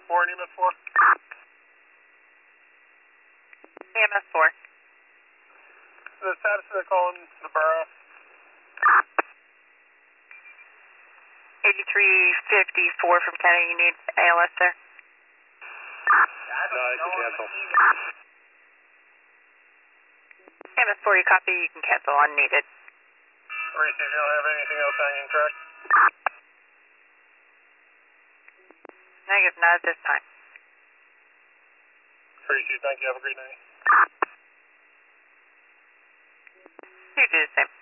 4 and EMS 4. EMS 4. The status of the call in the borough? 8354 from Canada, you need ALS there? No, you can cancel. EMS 4, you copy, you can cancel unneeded. Reese, if you don't have anything else hanging, correct? Negative, not at this time. Reese, thank you. Have a great night. You do the same.